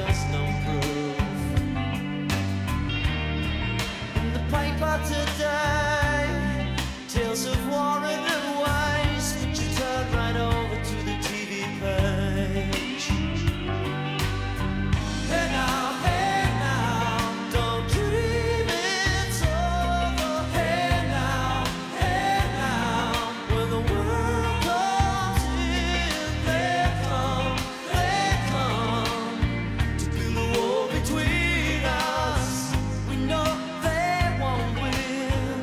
there's no proof. In the paper today, tales of war and waste, but you turn right over to the TV page. Hey now, don't dream it's over. Hey now, when the world comes in, they come to build a wall between us. We know they won't win.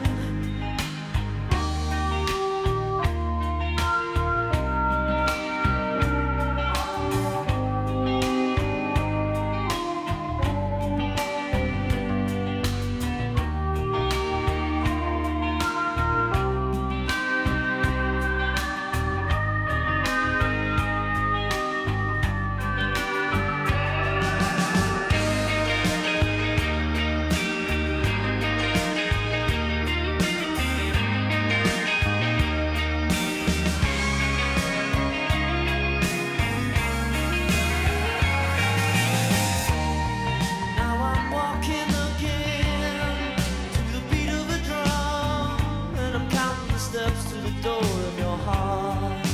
Now I'm walking again to the beat of a drum, and I'm counting the steps to the door of your heart.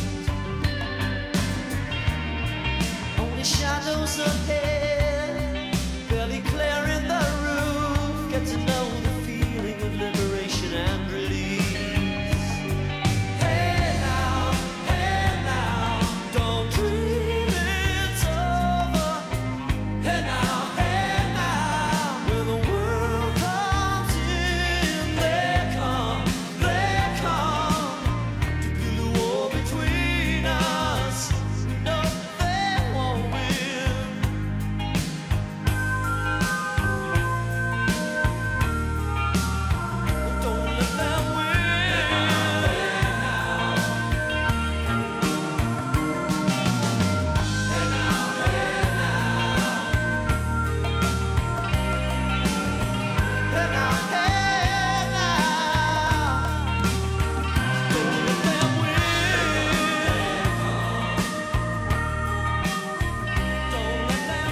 Only shadows ahead, barely clearing the roof. Get to know the feeling of liberation and release. Hey now, don't dream it's over. Hey now, when the world comes in, they come to build a wall between us. No, they won't win. Don't let them win. Hey now, don't let them win. Don't let them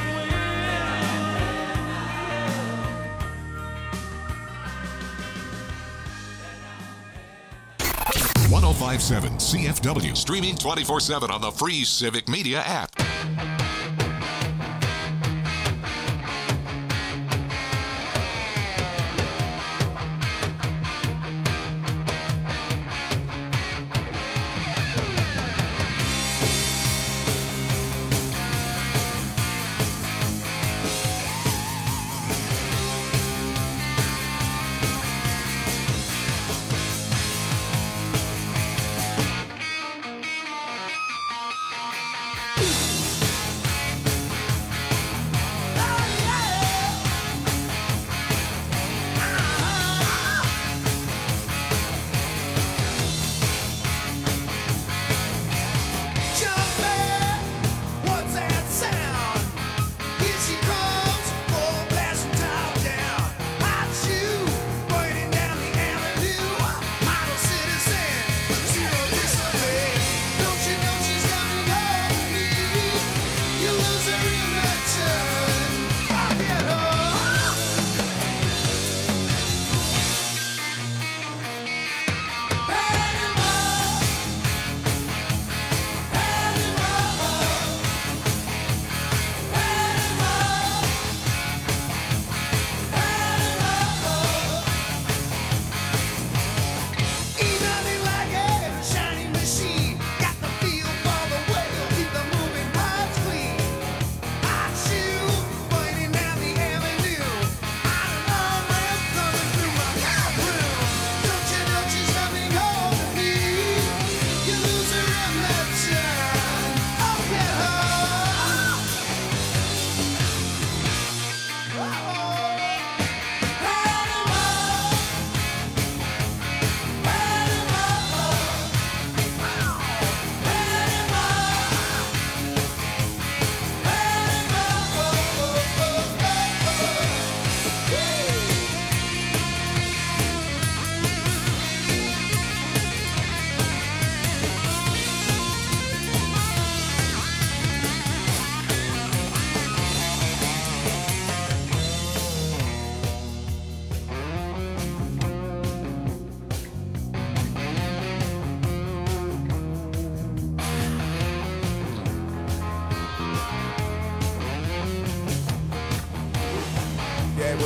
win. 1057 CFW, streaming 24/7 on the free Civic Media app.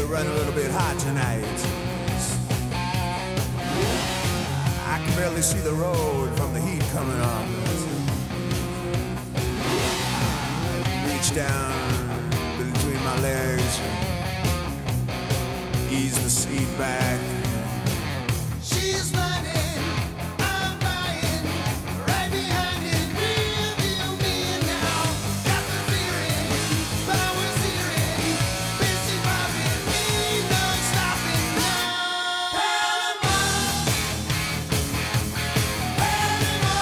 running a little bit hot tonight. I can barely see the road from the heat coming on. Reach down between my legs, ease the seat back. She's running, I'm buying, right behind it, rearview mirror now. Got the feeling, power steering, busy bobbing, ain't no stopping now. Panama, Panama,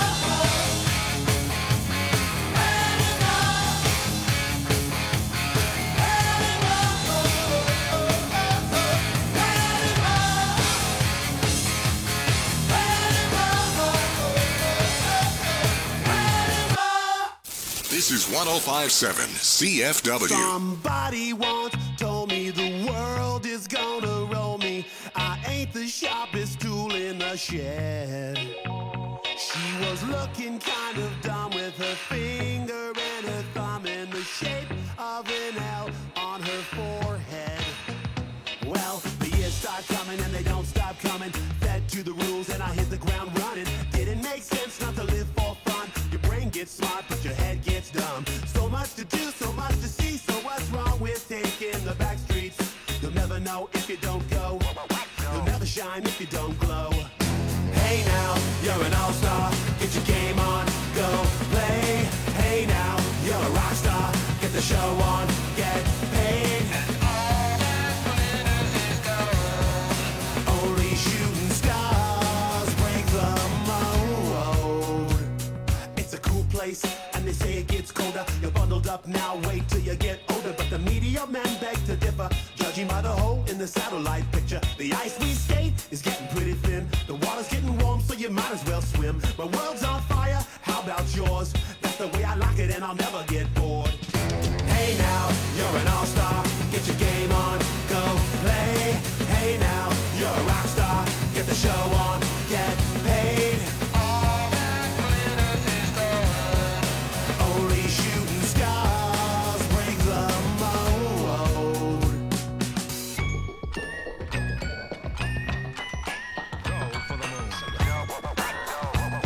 This is 105.7 CFW. Somebody once told me the world is gonna roll me. I ain't the sharpest tool in the shed. She was looking kind of dumb with her finger and her thumb in the shape of an L on her forehead. Well, the years start coming and they don't stop coming. Fed to the rules and I hit the ground running. Didn't make sense not to live for fun. Your brain gets smart but your head gets dumb. So much to do, so much to see. So what's wrong with taking the back streets? You'll never know if you don't go. You'll never shine if you don't glow. Hey now, you're an all-star. Get your game on, go play. Hey now, you're a rock star. Get the show on, get paid. Only shooting stars break the mold. It's a cool place, and they say it gets colder. You're bundled up now, wait till you get older. But the media men beg to differ, judging by the hole in the satellite picture. The ice we skate is getting pretty thin. The water's getting warm, so you might as well swim. My world's on fire, how about yours? That's the way I like it, and I'll never get bored. Hey now, you're an all-star. Get your game on, go play. Hey now, you're a rock star. Get the show on, get paid. All that glitters is gold. Only shooting stars break the mold. Go for the moon. Go for the moon.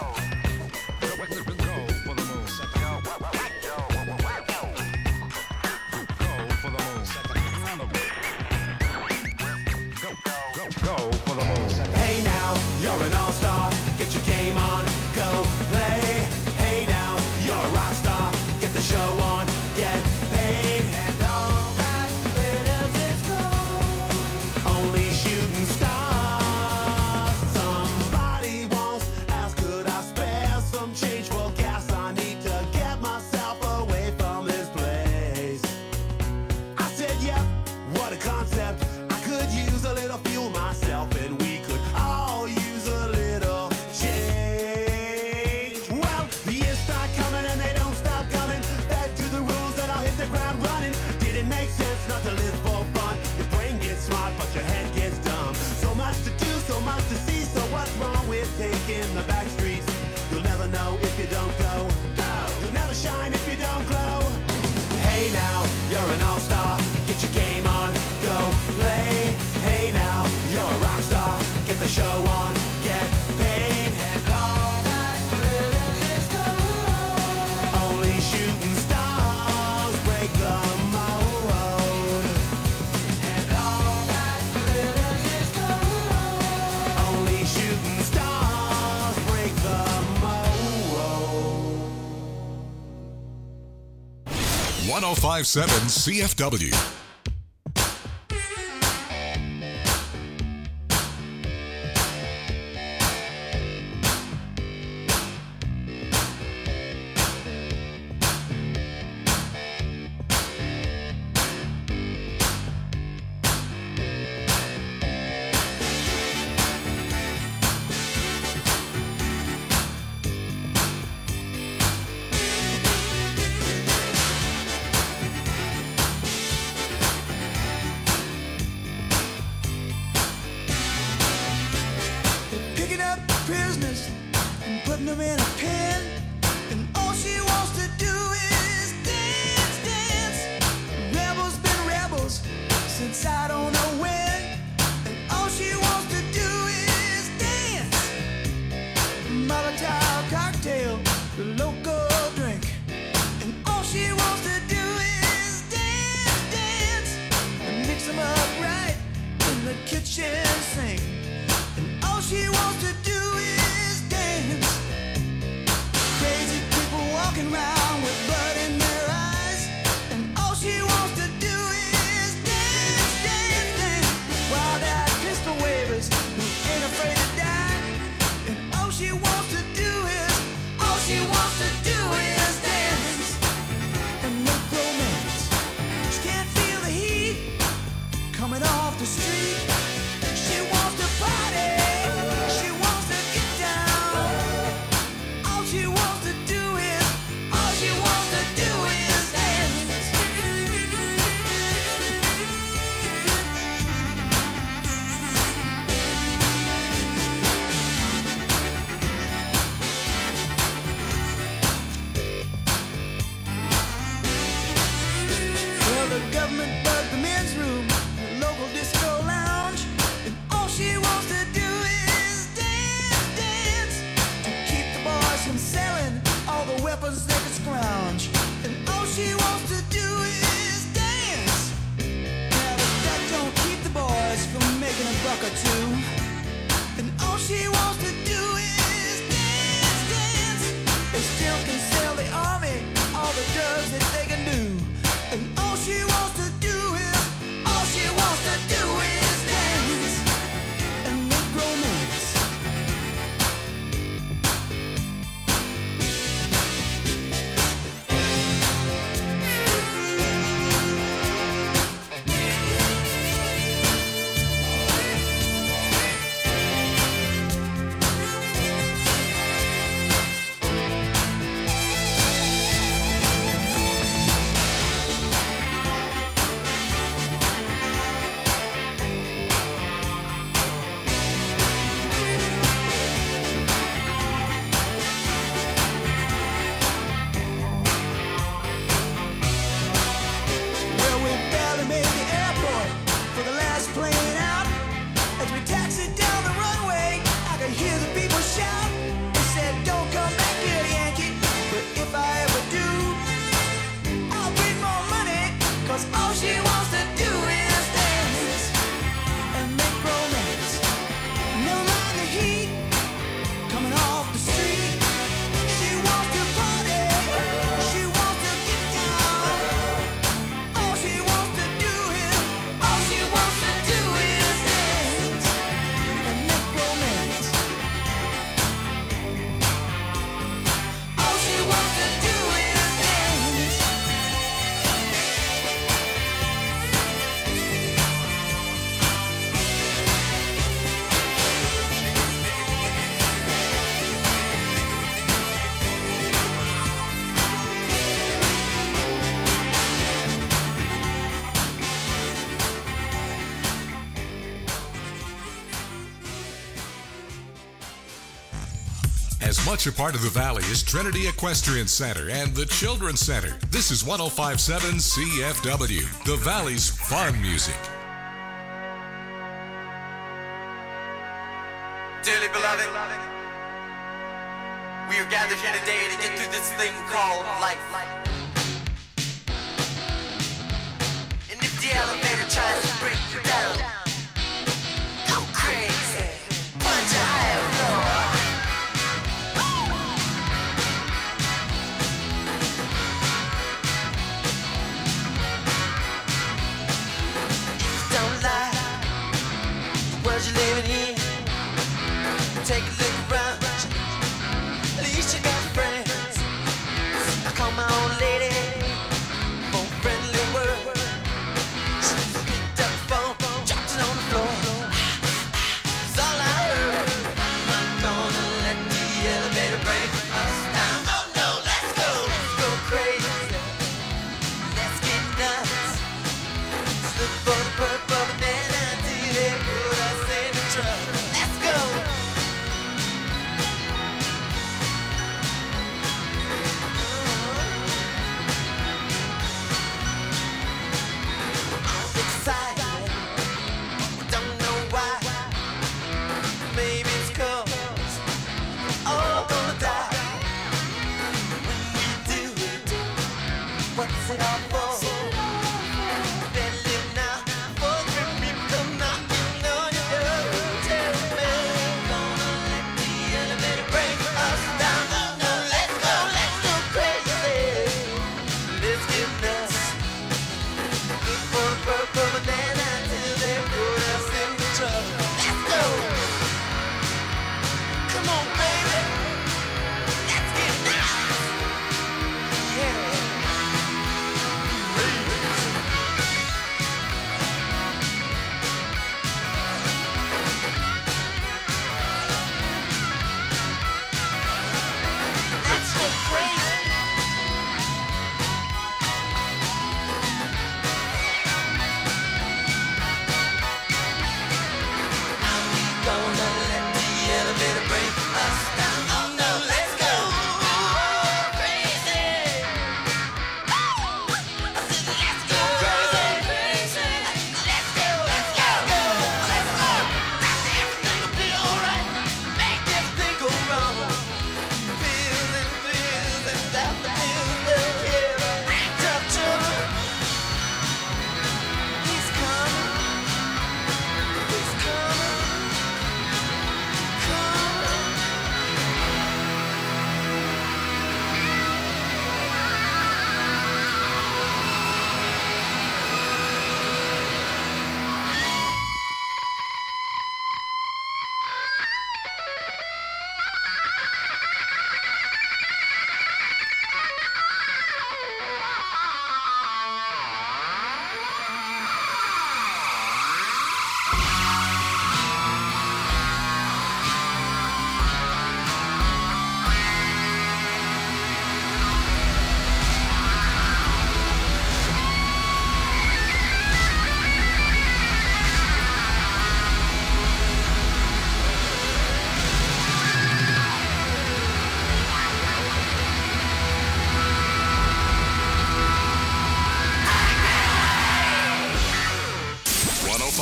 Go for the moon. Hey now, you're an all-star. Get your game on, go play. Hey now, you're a rock star. Get the show on, get paid. And all that glitters is gold. Only shooting stars. Somebody once asked, could I spare some change for gas? I need to get myself away from this place. I said, yeah, what a concept. I could use a little fuel myself, and we could all use a little change. Well, the years start coming and they don't stop coming. Fed to the rules and I'll hit the ground running. Didn't make sense not to live for fun. Your brain gets smart, but your head gets dumb. So much to do, so much to see. So what's wrong with taking the back streets? You'll never know if you don't go. You'll never shine if you don't glow. Hey now, you're an all-star. Get your game on, go play. Hey now, you're a rock star. Get the show on, get paid. And all that glitters is gold. Only shooting stars break the mold. And all that glitters is gold. Only shooting stars break the mold. 105.7 CFW. government bugged the men's room, the local disco lounge, and all she wants to do is dance, dance, to keep the boys from selling all the weapons they could scrounge. And all she wants to do is dance. Now but that don't keep the boys from making a buck or two. And all she wants to do is dance, dance. They still can sell the army all the drugs that they can do. And all she wants to do is, all she wants to do is dance and make romance. Well, we barely made the airport for the last plane out. As we taxied down the runway, I could hear the people shout. They said, "Don't come back here, Yankee." But if I ever do, I'll bring more money, 'cause all she wants to do is dance and make romance. Never mind the heat coming off the street. She wants to party, she wants to get down. All she wants to do is, all she wants to do is dance and make romance. All she wants to do is dance. As much a part of the Valley as Trinity Equestrian Center and the Children's Center, this is 105.7 CFW, the Valley's fun music. Dearly beloved, we are gathered here today to get through this thing called life. And if the elevator tries to break you down, go crazy, punch a higher floor. Don't lie, the world you're living in. Take a look around, at least you got friends. I call my own lady.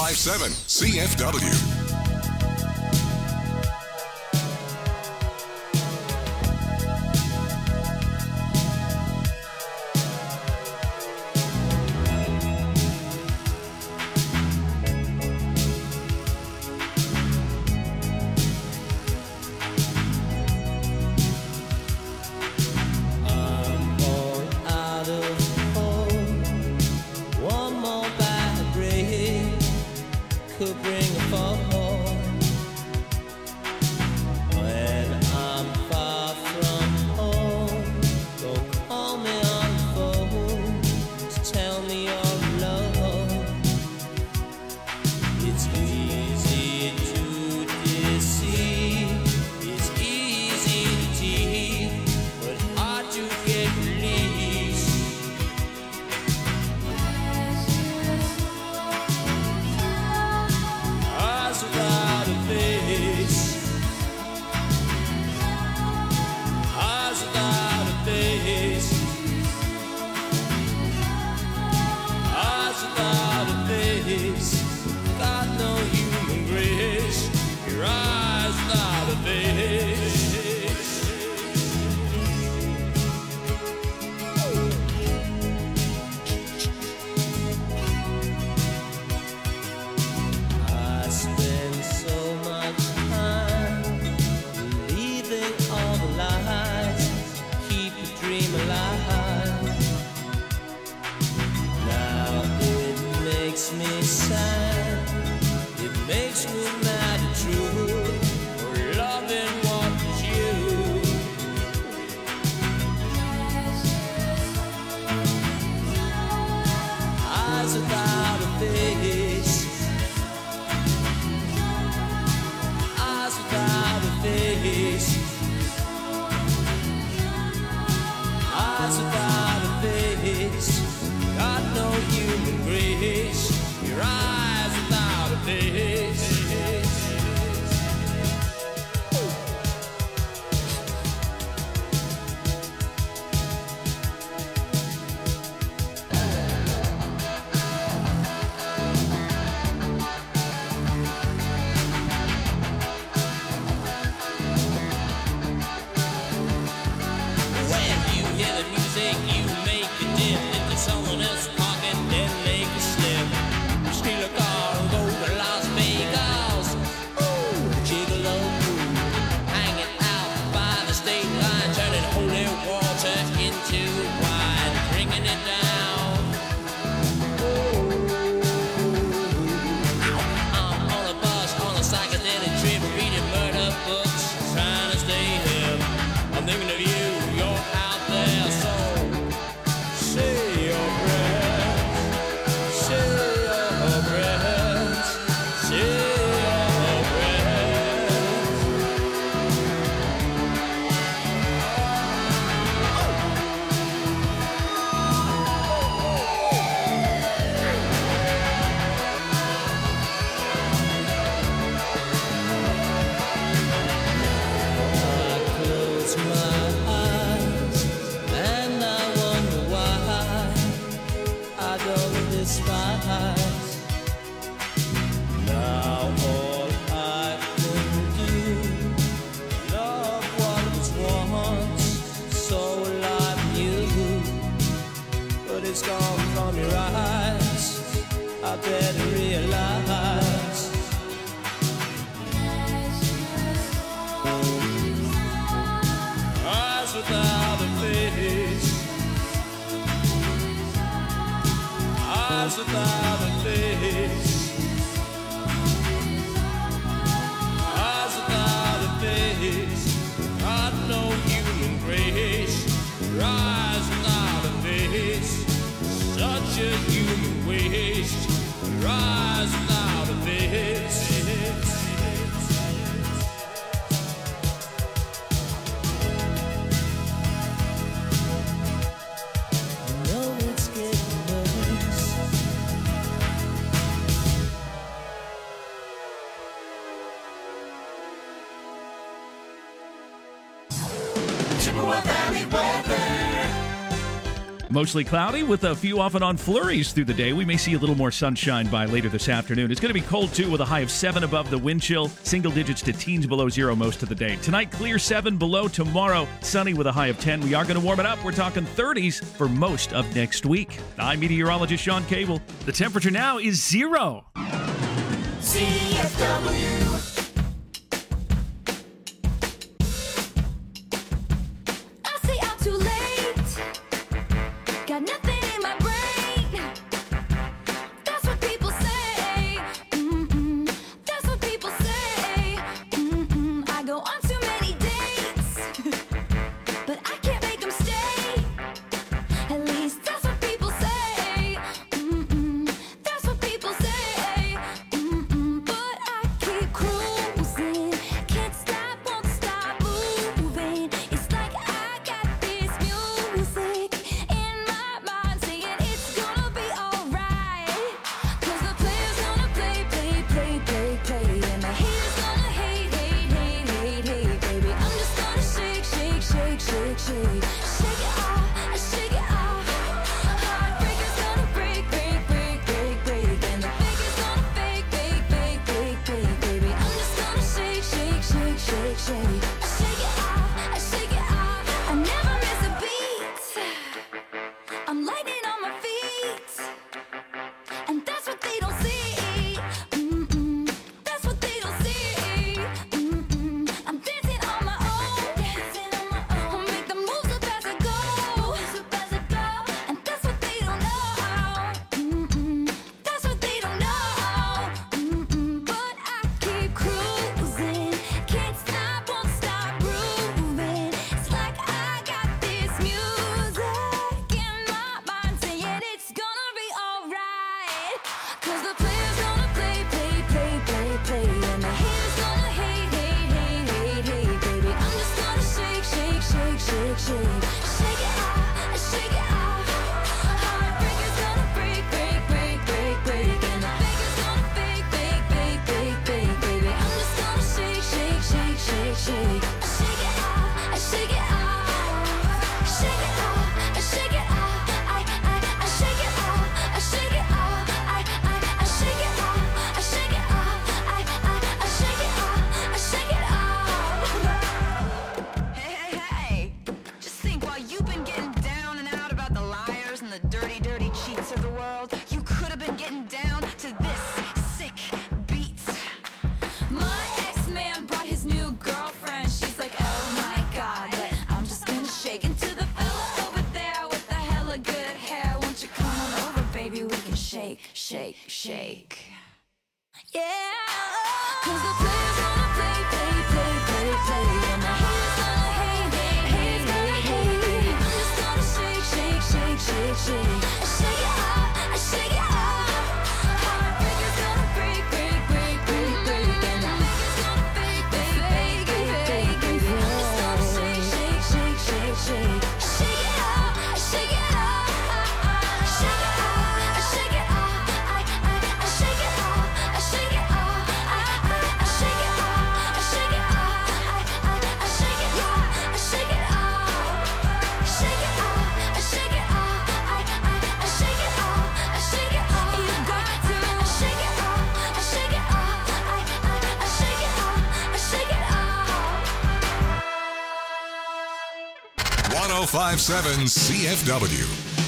1057 CFW. Mostly cloudy with a few off and on flurries through the day. We may see a little more sunshine by later this afternoon. It's going to be cold, too, with a high of 7 above the wind chill. Single digits to teens below 0 most of the day. Tonight, clear 7 below. Tomorrow, sunny with a high of 10. We are going to warm it up. We're talking 30s for most of next week. I'm meteorologist Sean Cable. The temperature now is 0. CFW. I stay out too late. Got nothing in my brain. That's what people say. That's what people say. I go on too many dates, but I can't make them stay. At least that's what people say. That's what people say. But I keep cruising. Can't stop, won't stop moving. It's like I got this music in my mind saying it's gonna be alright. 'Cause the player's gonna play, play, play, play, play. And the haters gonna hate, hate, hate, hate, hate, baby. I'm just gonna shake, shake, shake, shake, shake. Shake it off, shake it off. Heartbreaker's gonna break, break, break, break, break. And the faker's gonna fake, fake, fake, fake, fake, baby. I'm just gonna shake, shake, shake, shake, shake. Shake it off, shake it off. I never miss a beat. I'm lightning on my feet. And that's what they don't see. That's what they don't see. I'm dancing on my own. I'll make the moves up as I go. And that's what they don't know. That's what they don't know. But I keep cruising. Can't stop, won't stop grooving. It's like I got this music in my mind saying it's gonna be alright. 'Cause the player's gonna play, play, play, play, play. And the haters gonna hate, hate, hate, hate, hate, baby. I'm just gonna shake, shake, shake, shake, shake. Shake it off, shake it off. Heartbreaker's gonna break, break, break, break, break. And the faker's gonna fake, fake, fake, fake, fake, baby. I'm just gonna shake, shake, shake, shake, shake. Shake it off, shake it off. Shake it off, shake it off. I shake it off, shake it off. I shake it off, shake it off. I shake it off, shake it off. Hey, hey, hey! Just think, while you've been getting down and out about the liars and the dirty, dirty cheats of the world, you could have been getting down to this sick beat. My ex-man brought his new girlfriend. She's like, oh my god, but I'm just gonna shake into the fella over there with the hella good hair. Won't you come on over, baby? We can shake, shake, shake. Yeah. 'Cause the player's gonna play, play, play, play, play. And the haters gonna hate, hate, hate, hate, hate. I'm just gonna shake, shake, shake, shake, shake. Shake it off, shake it off. Heartbreaker's gonna break, break, break, break, break. And the faker's gonna fake, fake, fake, fake, fake, baby. I'm just gonna shake, shake, shake, shake, shake. Shake it off, shake it off. Shake it off, shake it off. I shake it off, shake it off. I shake it off, shake it off. I shake it off, shake it off. Shake it off, shake it off. I shake it off, shake it off. You got to shake it off, shake it off. I shake it off, shake it off. 1057 CFW.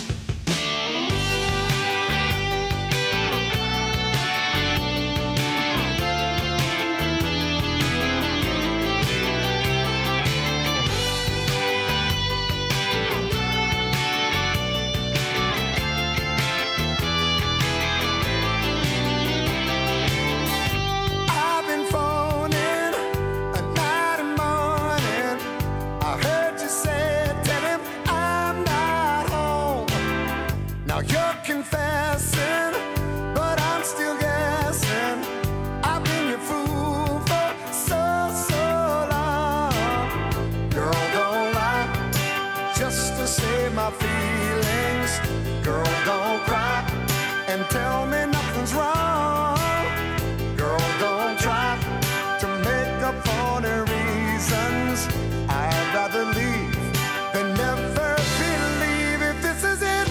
I've been phoning at night and morning. I heard you say, tell him I'm not home. Now you're confessing, but I'm still guessing. I've been your fool for so long. Girl, don't lie just to save my feelings. Girl, don't cry and tell me nothing's wrong. Girl, don't try to make up for the reasons. I'd rather leave than never believe if this is it.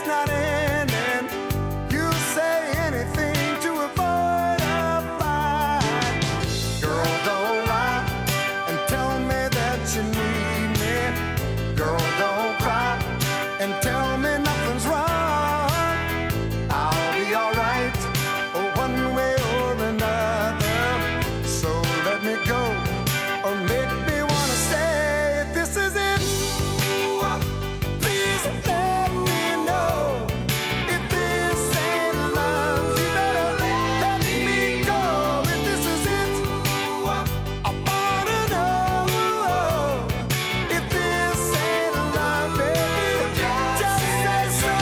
not ending. You say anything to avoid a fight. Girl, don't lie and tell me that you need me. Girl, don't cry and tell me nothing's wrong. I'll be alright, one way or another. So let me go or make me wanna stay. If this is it, please let me know. If this ain't love, you better let me go. If this is it, I wanna know. If this ain't love, baby, just say so.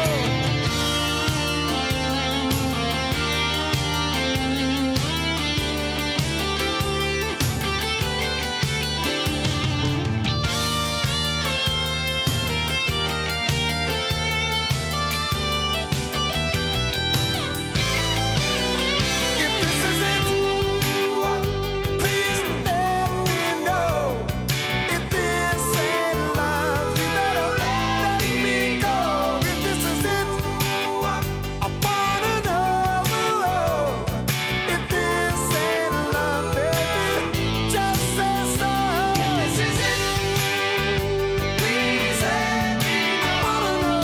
If this is it, please let me know. If this ain't love, you better let me go. If this is it, I wanna know. If this ain't love, baby, just say so. If this is it, please let me know. I wanna know.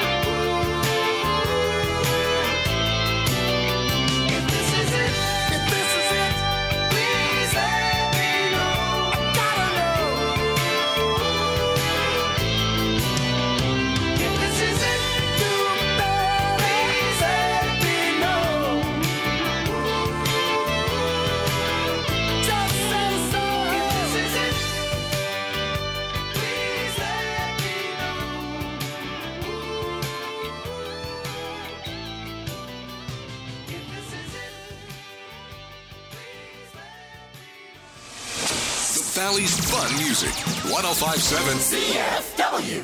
If this is it, please let me know. I gotta know. If this is it, you better please let me know. Just say so. If this is it, please let me know. If this is it, please let The Valley's fun music. 1057 CFW.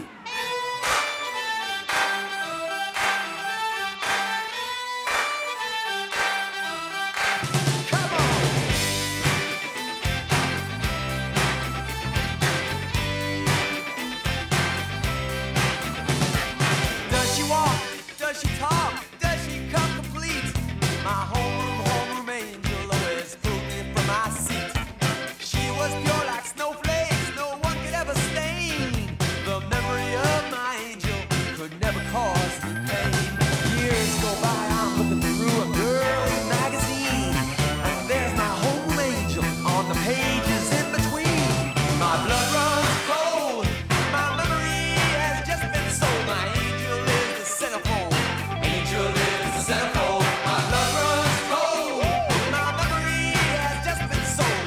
Does she walk? Does she talk? Does she come complete? My homeroom angel always pulled me from my seat. She was pure like snowflakes, no one could ever stain. The memory of my angel could never cause me pain. Years go by, I'm looking through a girly magazine, and there's my home angel on the pages in between. My blood runs cold, my memory has just been sold. My angel is the centerfold. Angel is the centerfold. My blood runs cold, my memory has just been sold.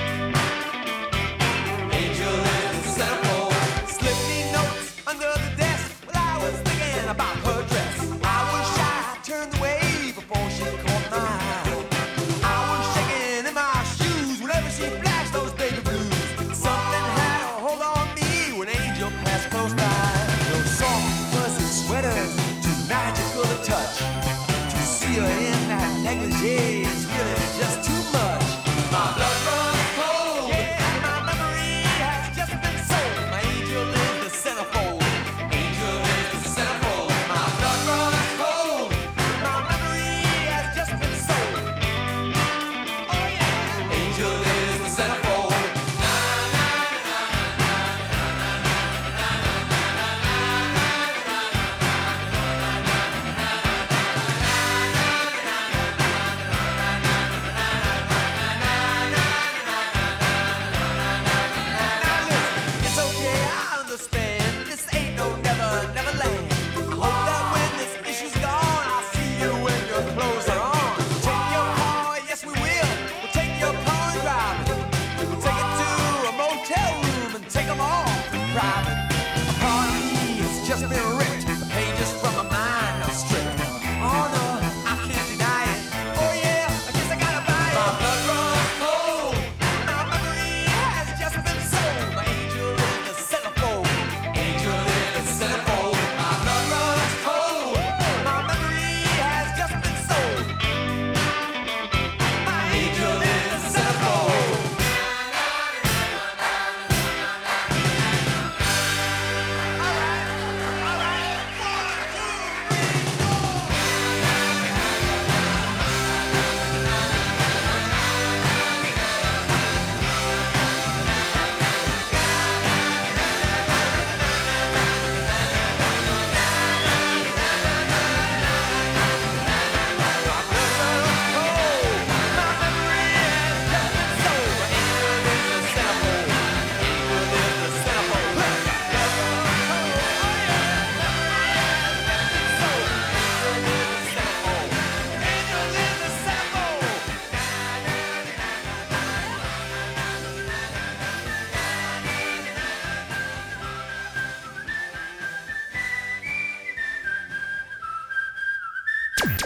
Angel is the centerfold. Slip me notes under the desk while I was thinking about her dress. I was shy, turned away before she caught my eye. I was shaking in my shoes whenever she flashed those baby blues. Something had a hold on me when Angel passed close by. Those soft fuzzy sweaters, too magical to touch. To see her in that negligee is really just too much. My blood runs cold, yeah, my memory has just been sold. My angel is the centerfold. Angel is the centerfold. My blood runs cold, my memory has just been sold. Oh yeah, angel is the centerfold.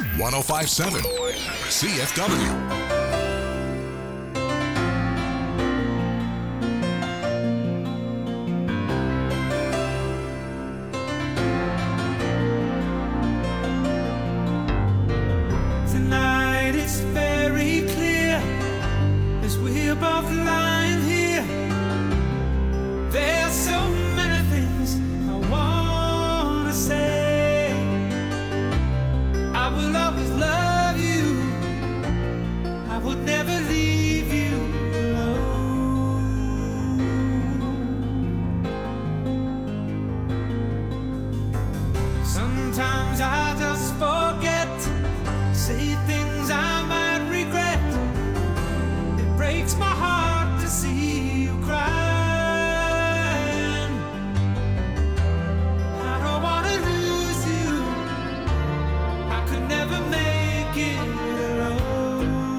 105.7 CFW. Tonight it's very clear as we're both lying here. There's so many things I want to say. I will always love you. I would never leave you alone. Sometimes I just forget. Say things I might regret. It breaks my heart to see you crying. I don't wanna lose you. I could never make it alone.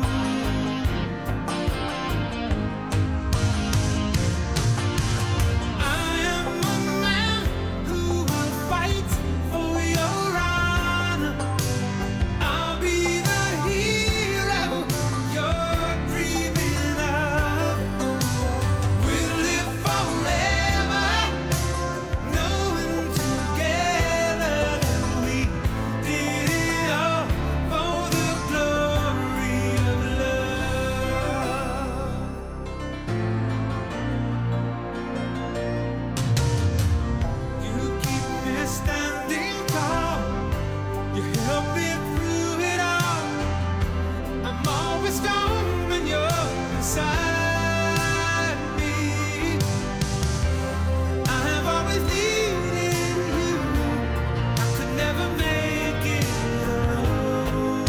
I am a man who will fight for your honor. I'll be the hero you're dreaming of. We'll live forever, knowing together that we did it all for the glory of love. You keep me standing tall. You help me through it all. I'm always strong when you're beside me. I have always needed you. I could never make it alone.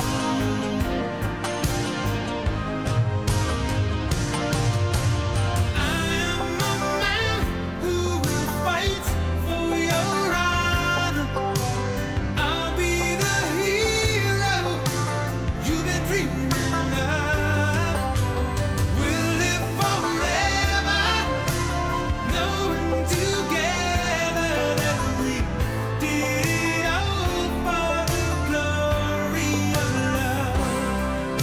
I am a man who will fight for your honor. I'll be the hero you've been dreaming of. We'll live forever, knowing together that we did it all for the glory of love.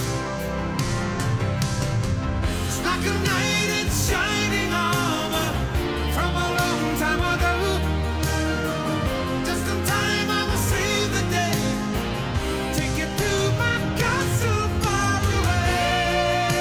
It's like a knight in shining armor from a long time ago. Just in time I will save the day. Take you to my castle far away.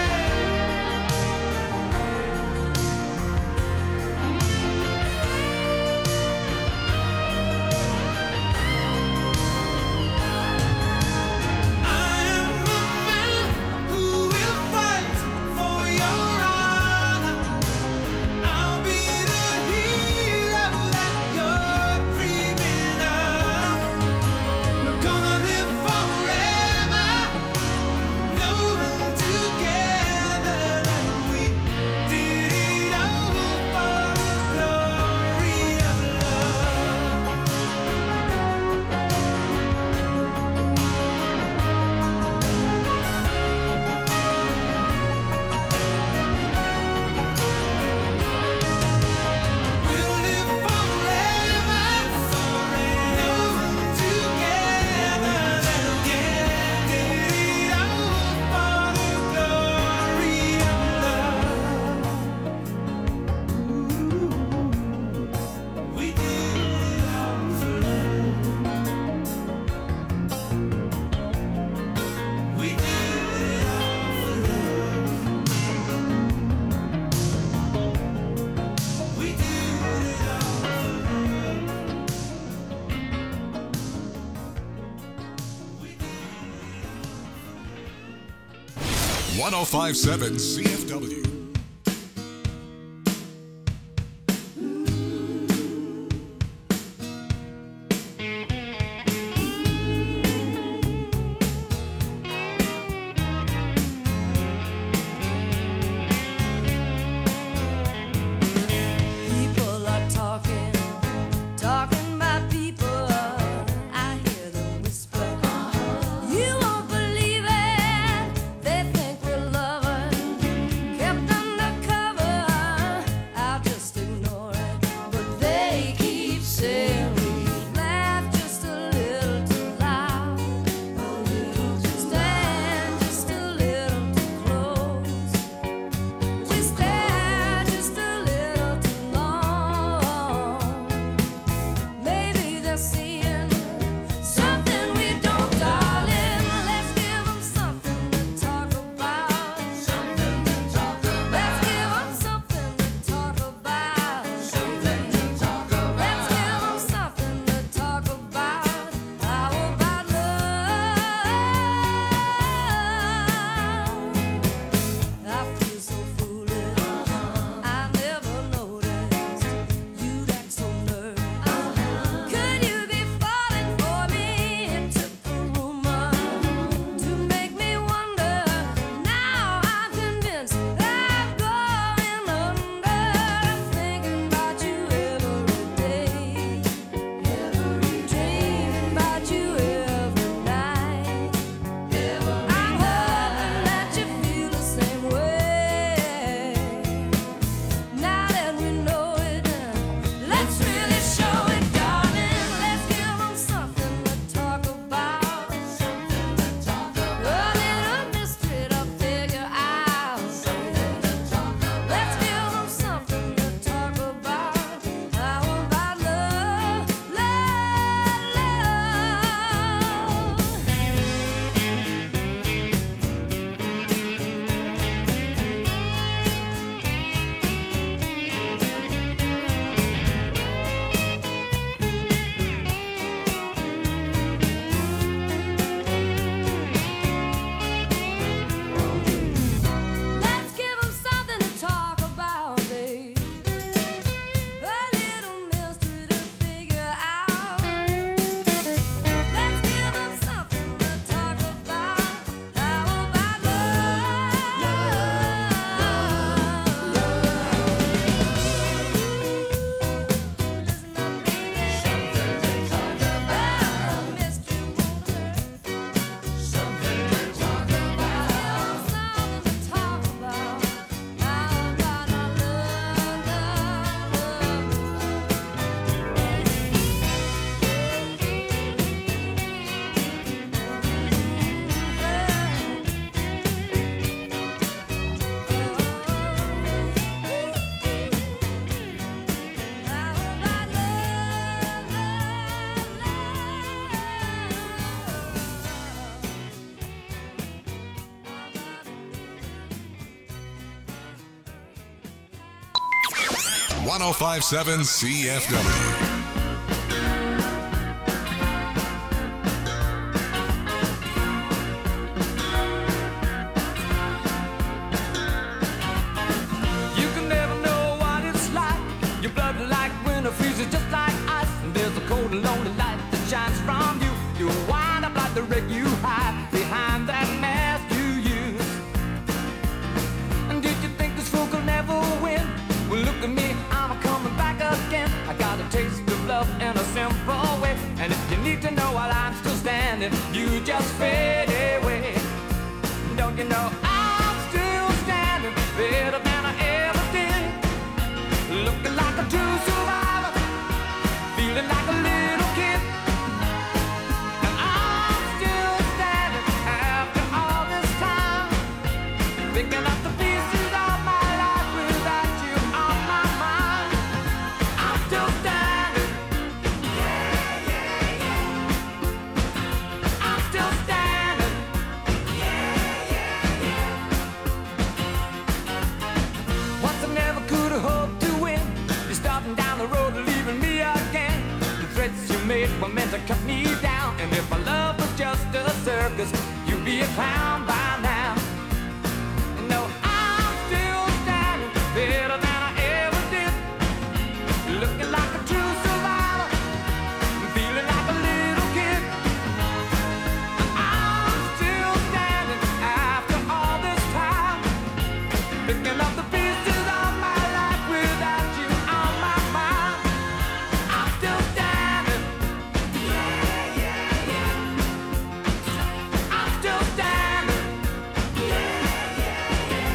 I am a man who will fight for your honor. I'll be the hero that you're dreaming of. We're gonna live forever, knowing together that we did it all for the glory of love. We'll live forever, knowing together that we did it all for the glory of love. We did it all for love. We did it all for love. We did it all for love. 105.7 CFW. People are talking about people. I hear them whisper. You won't believe it. They think we're lovers. Kept 1057 CFW. You can never know what it's like. Your blood like winter freezes just like ice. And there's a cold and lonely light that shines from you. You wind up like the wreck you hide behind that mask you use. And did you think this fool could never win? Well, look at me, I'm coming back again. I got a taste of love in a simple way. And if you need to know while I'm still standing, you just fade away. Don't you know I'm still standing better than I ever did? Looking like a true survivor, feeling like a little kid. And I'm still standing after all this time, picking up the pieces of my life without you on my mind. I'm still standing. Yeah, yeah, yeah. I'm still standing. Yeah, yeah, yeah. Once I never could have hoped to win. You're starting down the road, leaving me again. The threats you made were meant to cut me down. And if my love was just a circus, you'd be a clown by now. No, I'm still standing better than I ever did. Looking like a true survivor, feeling like a little kid. I'm still standing after all this time, picking up the pieces of my life without you on my mind. I'm still standing. Yeah, yeah, yeah. I'm still standing. Yeah, yeah, yeah.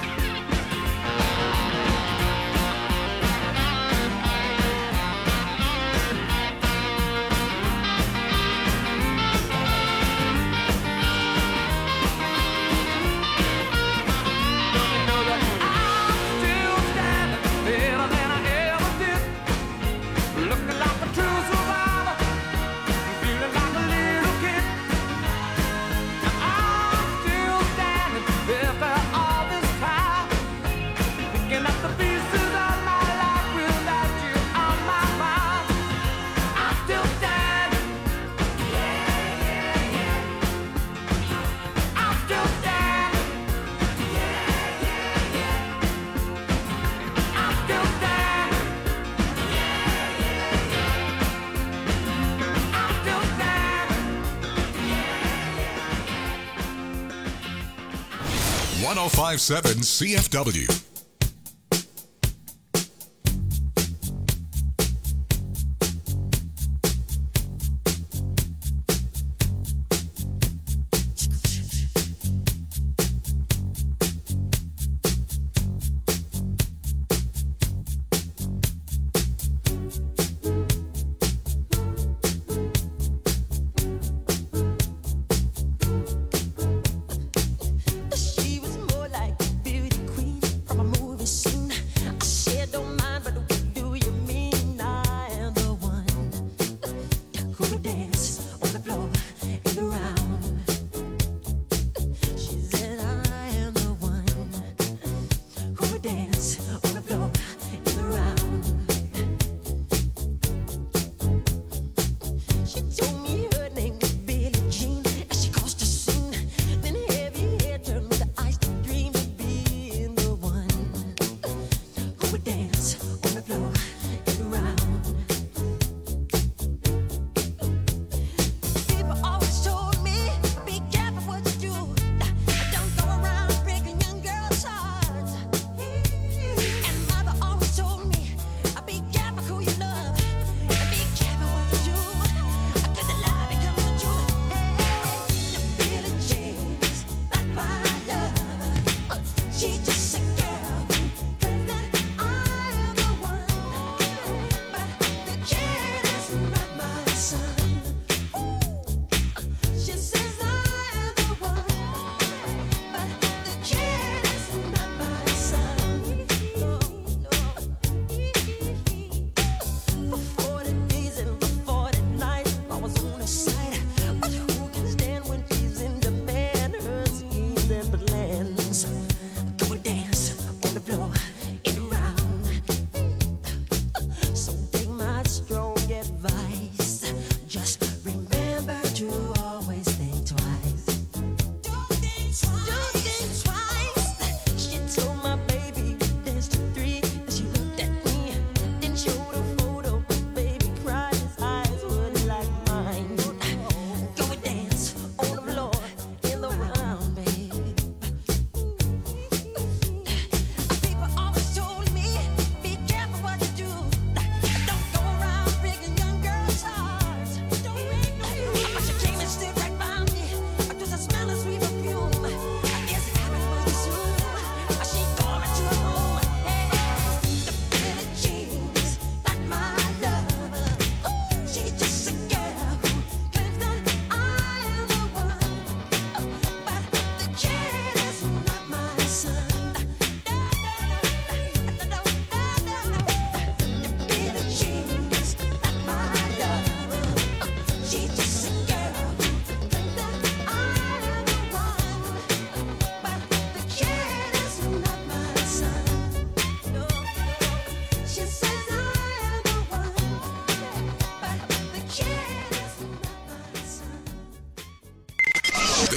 Don't you know that I'm still standing better than I ever did? Looking like a true survivor, feeling like a little kid. I'm still standing after all this time, picking up the pieces of my life without you on my mind. I'm still standing. Yeah, yeah, yeah. I'm still standing. Yeah, yeah, yeah. I'm still standing. Yeah, yeah, yeah. I'm still standing. 1057 CFW. She was more like a beauty queen from a movie scene. I said, don't mind, but what do you mean? I am the one who would dance on the floor and around. She said, I am the one who would dance on the floor and around. She told me her name was Billie Jean as she caused a scene. Then heavy hair turned with the ice dream of being the one who would dance on the floor and around. People always told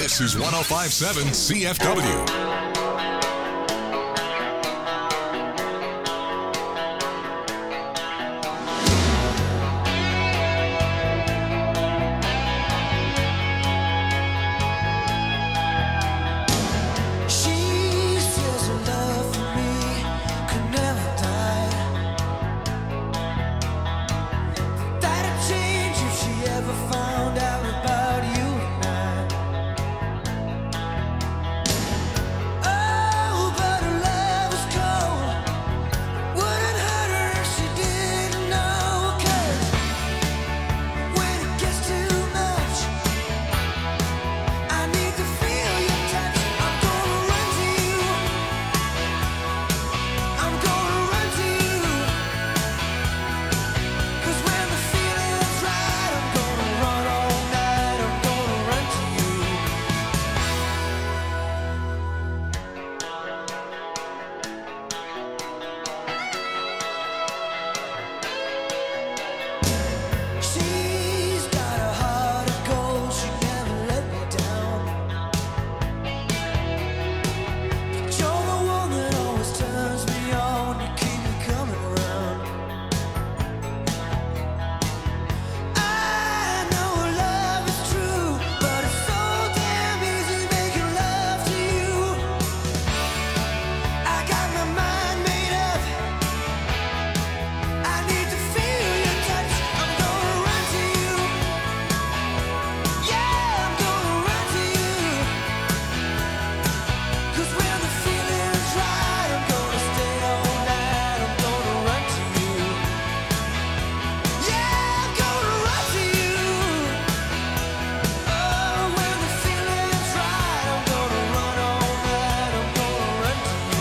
This is 105.7 CFW. She says her love for me could never die. That'd change if she ever found out about you and I. Oh, but her love is cold. Wouldn't hurt her if she didn't know. 'Cause when it gets too much, I need to feel your touch. I'm gonna run to you. I'm gonna run to you. 'Cause when the feeling's right, I'm gonna run all night. I'm gonna run to you. She's got a heart of gold. She never let me down. But you're the one that always turns me on. You keep me coming around. I know love is true, but it's so damn easy making love to you. I got my mind made up. I need to feel your touch. I'm gonna run to you. Yeah, I'm gonna run to you. 'Cause when the feeling's right, I'm gonna stay all night. I'm gonna run to you. Yeah, I'm gonna run to you. Oh, when the feeling's right, I'm gonna run all night. I'm gonna run to you.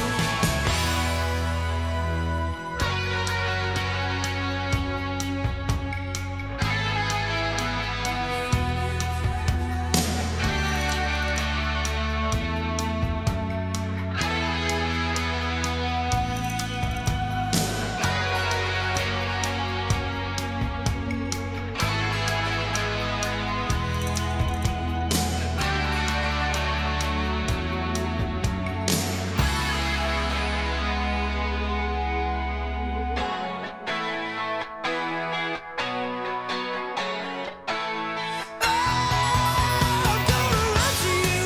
I'm gonna run to you.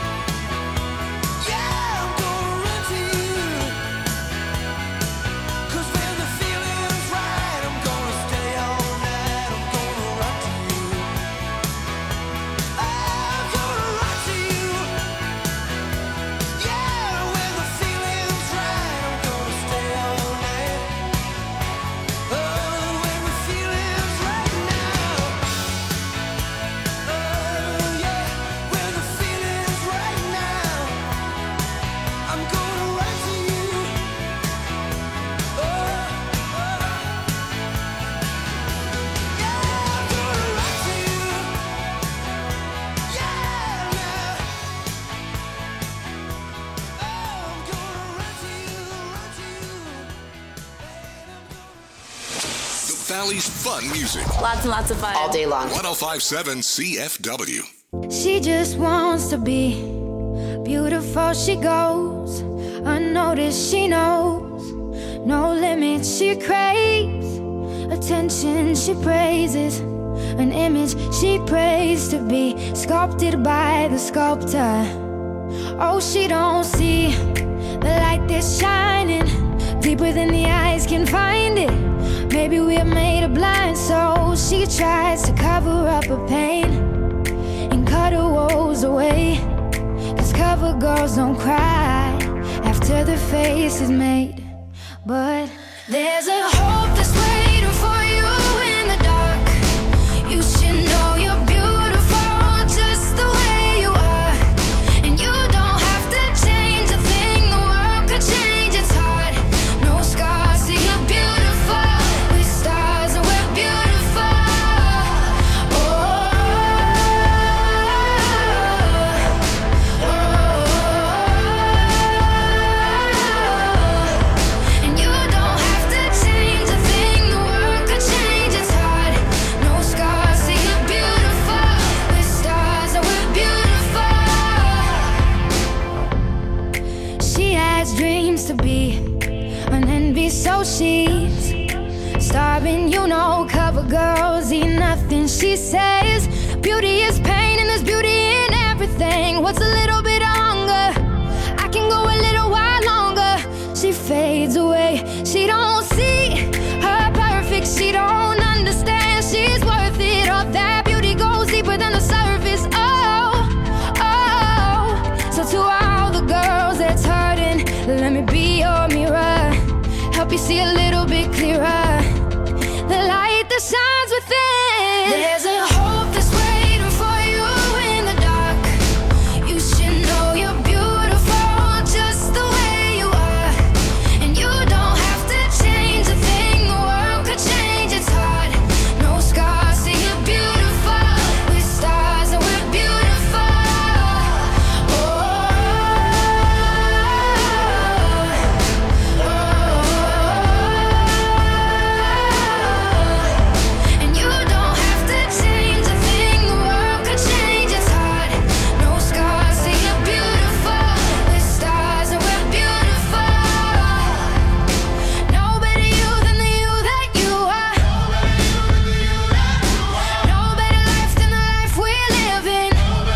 Yeah, I'm gonna run to you. 'Cause when the feeling's right, I'm gonna stay all night. I'm gonna run to you. I'm gonna run to you. Yeah, when the feeling's right, I'm gonna stay all night. Oh, when the feeling's right now. Oh yeah, when the feeling's right now, I'm gonna run to you. Oh, yeah, I'm gonna run to you. Yeah, now. Oh, I'm gonna run to you, run to you. The Valley's fun music. Lots and lots of fun. All day long. 105.7 CFW. She just wants to be beautiful. She goes unnoticed. She knows no limits. She craves attention. She praises an image she prays to be sculpted by the sculptor. Oh, she don't see the light that's shining deeper than the eyes can find it. Maybe we're made of blind, so she tries to cover up her pain and cut her woes away. 'Cause cover girls don't cry after the face is made. But there's a hope that's waiting for you in the dark. You should know you're beautiful just the way you are. And you don't have to change a thing, the world could change its heart. No scars, see you're beautiful. We're stars and we're beautiful. And you don't have to change a she says, beauty is pain and there's beauty in everything. What's a little bit of hunger? I can go a little while longer. She fades away. She don't see her perfect. She don't understand she's worth it. All that beauty goes deeper than the surface. Oh, oh. So to all the girls that's hurting, let me be your mirror. Help you see a little bit clearer. The light that shines within. There's a hope that's waiting for you in the dark. You should know you're beautiful just the way you are. And you don't have to change a thing. The world could change, it's hard. No scars, see you're beautiful. We're stars and we're beautiful. Oh, and you don't have to change a thing. The world could change, it's hard. No scars, see you're beautiful. We're stars and we're beautiful. No better you than the you that you are. No better life than the life we're living.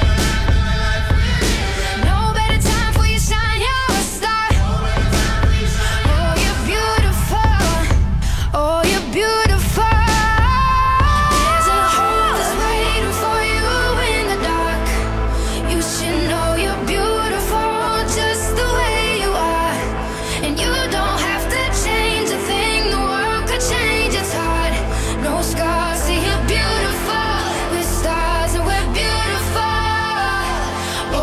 No better time for you shine, you're a star. Oh, you're beautiful. Oh, you're beautiful. There's a hope that's waiting for you in the dark. You should know you're beautiful just the way you are. And you don't have to change a thing. The world could change, it's hard. No scars, see you're beautiful. We're stars and we're beautiful. Oh,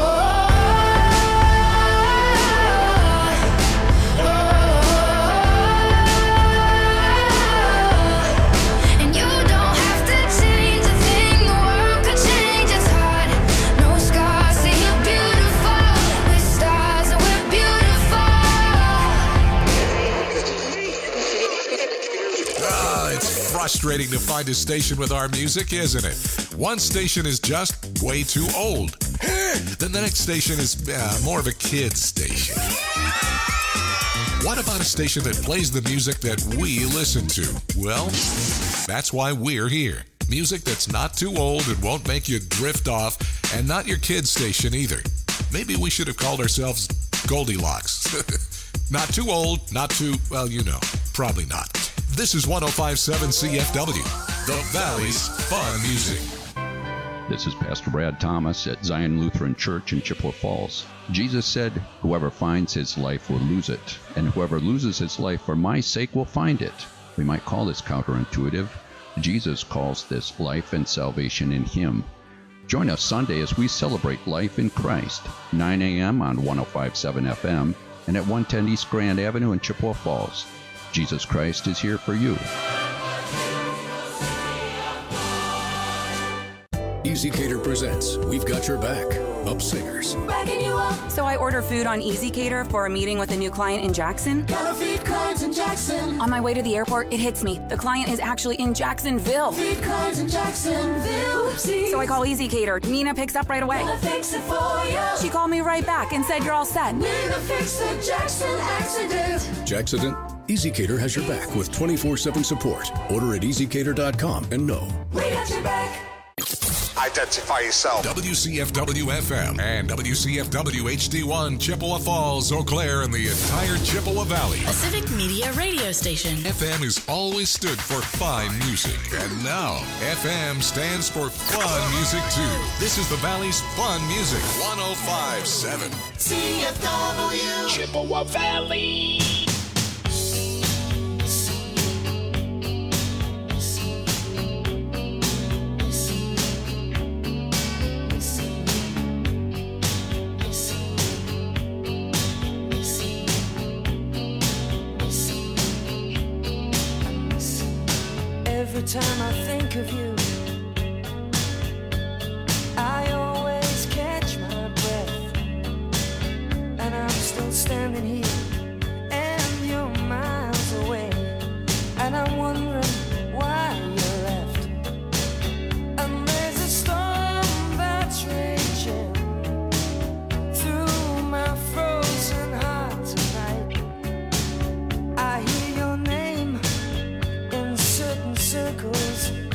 and you don't have to change a thing. The world could change, it's hard. No scars, see you're beautiful. We're stars and we're beautiful. It's frustrating to find a station with our music, isn't it? One station is just way too old. Then the next station is more of a kid's station. What about a station that plays the music that we listen to? Well, that's why we're here. Music that's not too old and won't make you drift off, and not your kid's station either. Maybe we should have called ourselves Goldilocks. Not too old, not too, well, you know, probably not. This is 105.7 CFW, the Valley's Fun Music. This is Pastor Brad Thomas at Zion Lutheran Church in Chippewa Falls. Jesus said, whoever finds his life will lose it, and whoever loses his life for my sake will find it. We might call this counterintuitive. Jesus calls this life and salvation in him. Join us Sunday as we celebrate life in Christ, 9 a.m. on 105.7 FM and at 110 East Grand Avenue in Chippewa Falls. Jesus Christ is here for you. Easy Cater presents We've Got Your Back, Upsingers. Backing you up. So I order food on Easy Cater for a meeting with a new client in Jackson. Gotta feed clients in Jackson. On my way to the airport, it hits me. The client is actually in Jacksonville. Feed clients in Jacksonville. Oopsie. So I call Easy Cater. Nina picks up right away. Gonna fix it for you. She called me right back and said, you're all set. Nina fixed the Jackson accident. Jackson? Easy Cater has your back with 24/7 support. Order at easycater.com and know. We got your back. Identify yourself. WCFW FM and WCFW HD1, Chippewa Falls, Eau Claire, and the entire Chippewa Valley. A civic media radio station. FM has always stood for fine music, and now FM stands for fun music too. This is the Valley's Fun Music, 105.7 CFW Chippewa Valley. Every time I think of you, I always catch my breath. And I'm still standing here, and you're miles away. And I'm wondering why you left. And there's a storm that's raging through my frozen heart tonight. I hear your name in certain circles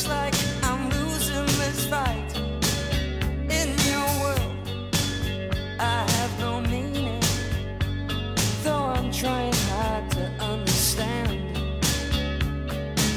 just like